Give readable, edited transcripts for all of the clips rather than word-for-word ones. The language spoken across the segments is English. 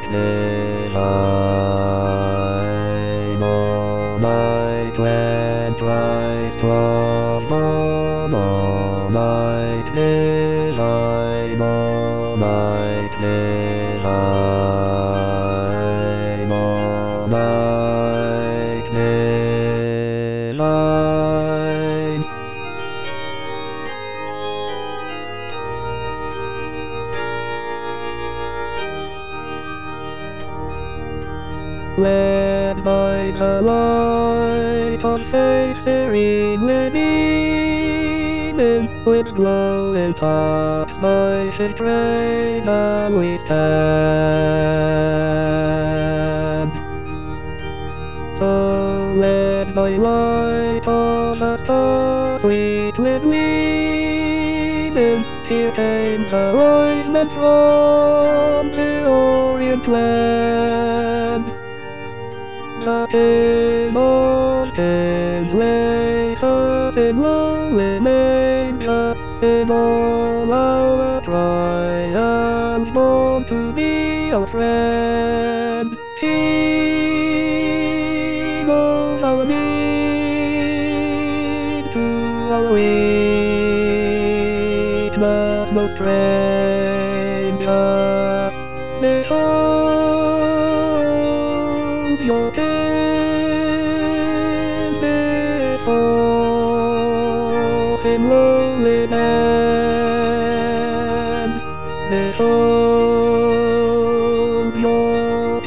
high, Marmite when Christ was born, Marmite high, Marmite high, Marmite high. Led by the light of faith serene within, which glowing paths by his train and we stand. So led by light of a star sweet with gleaming, here came the wise men from the Orient land. The King of Kings laid us in lowly manger, in all our trials born to be our friend. He knows our need, to our weakness no stranger. Behold your King, before him lowly man. Behold your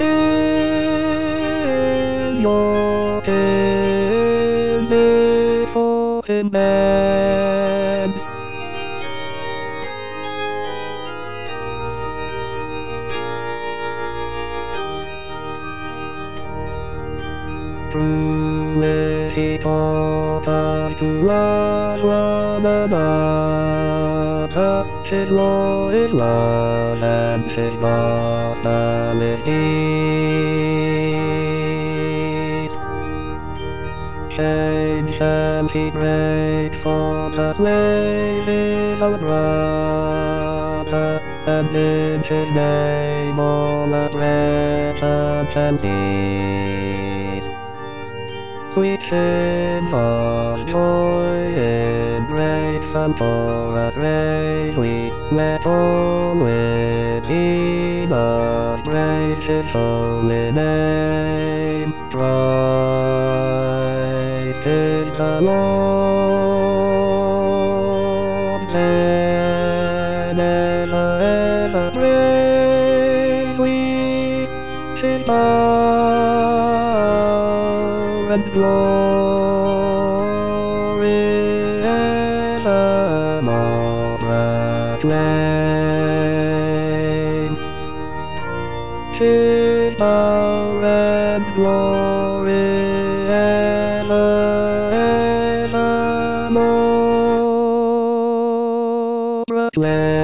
King, before him man. Truly he taught us to love one another. His law is love and his gospel is peace. Chains shall he break, for the slave is our brother, and in his name all oppression shall cease. Sweet hymns of joy in grateful chorus raise we, let all within us praise his holy name. Christ is the Lord, then ever praise we his power and glory evermore proclaim. His power and glory evermore proclaim.